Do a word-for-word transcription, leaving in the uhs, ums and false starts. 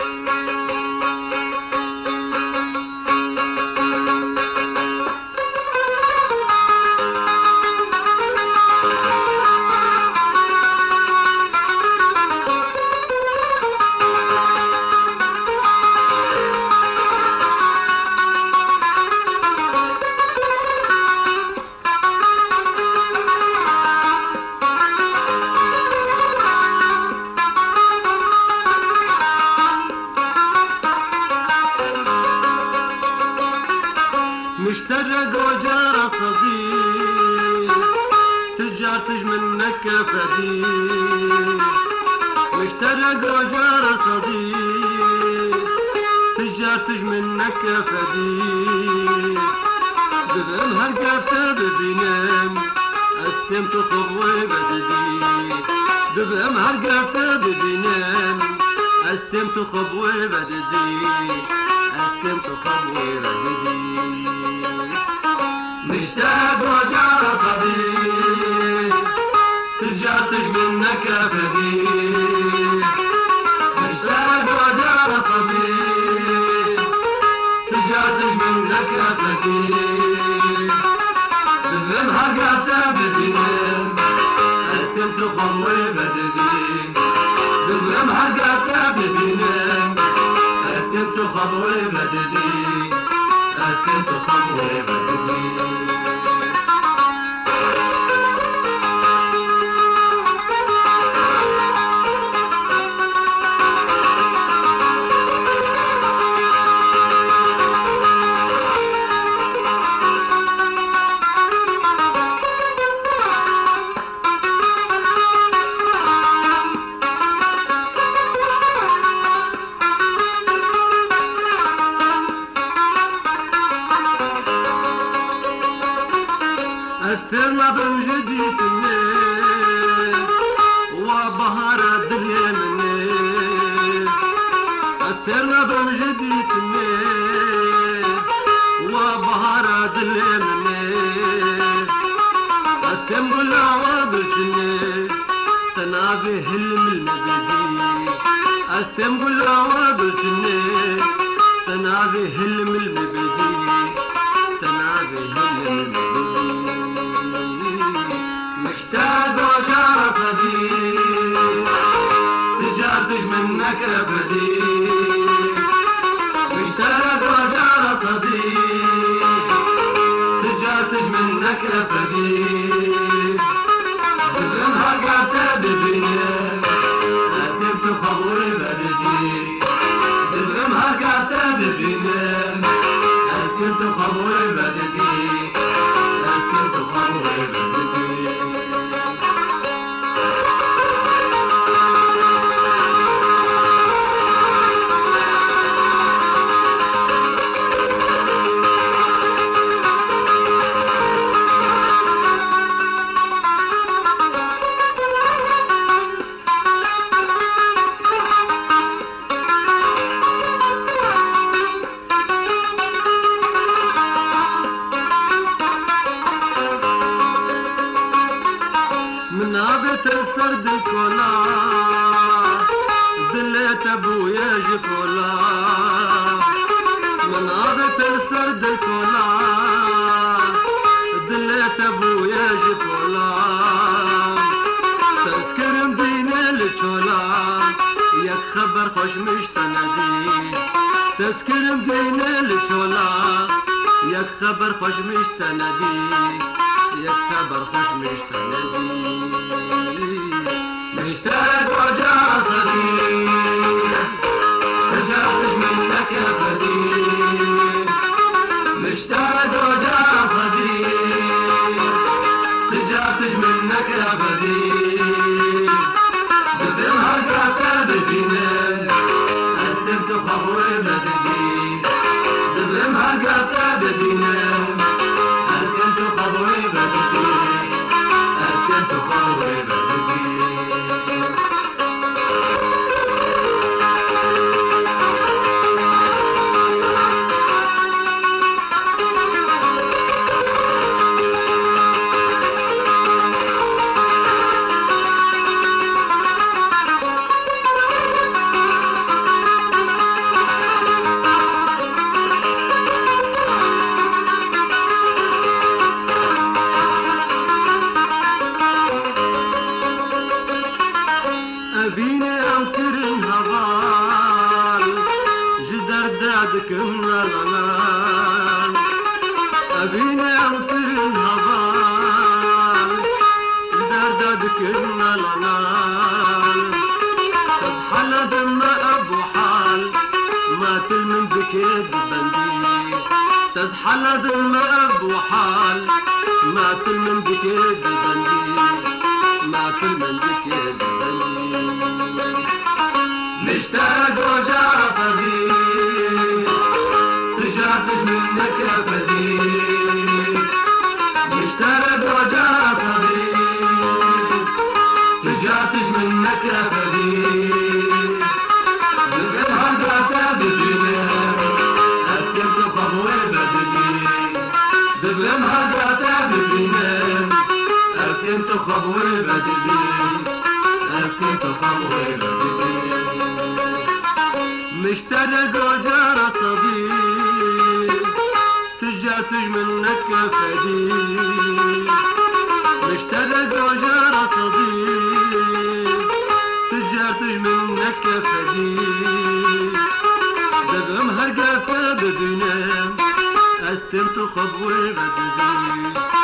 مشترق وجار صديق تجارتج منك فديق مشترق وجار صديق تجارتج منك فديق بذم هرقفت ببينم أسمت خضوي بددي بذم هرقفت ببينم أسمت خضوي بددي أسمت خضوي بددي مشتاق وجار صديق تجارتج منك فديق مشتاق وجار صديق تجارتج منك فديق بذم هرقفت ببينم أسمت خضوي بددي بذم هرقفت ببينم أسكنت خضوي بددي أسكنت خضوي بددي استرنا بوجدي تنين وبهار الدنيا منين استرنا بوجدي تنين وبهار الدنيا منين استم بالعواب تنين تنابي هلم المبدي استم بالعواب تنين تنابي هلم المبدي تنابي هلم المبدي مشتاق وجار صديق تجارتج منك فديق مشتاق وجار صديق تجارتج منك فديق بذم هرقفت ببينم أسمت خضوي بددي بذم هرقفت ببينم أسمت خضوي بددي أسكنت خضوي بددي منابت السرد الكولا ذلت ابويا جفولا منابت السرد الكولا ذلت ابويا جفولا تذكر مدينة الشولا ياك خبر خوش مش تنادي تذكر مدينة الشولا ياك خبر خوش مش تنادي ياك خبر خوش مش تنادي مشتاق وجار صديق تجارتج منك فديق مشتاق وجار صديق تجارتج منك فديق بذم هرقفت ببينم أسمت خضوي بددي بذم هرقفت ببينم أسكنت خضوي بددي أسكنت خضوي كنا لنا أبينا وكل هضال دردد كنا لنا تضحل دم أبو حال ما تلمن بكيد بندي تضحل دم أبو حال ما تلمن بكيد بندي ما تلمن بكيد بندي مشتاق وجع صديق تجاتش منك يا فديك مشتاق وجع صديق تجاتش منك يا فديك بالقمها قاتا بجنان أسكن تخبوي بدني بالقمها قاتا بجنان أسكن تخبوي بدني أسكن تخبوي بدني مشتاق وجار صديق تجاتج منك فديك مشتاق وجار صديق تجاتج منك فديك دقم هرقافة بدنا استمت خبوي بدي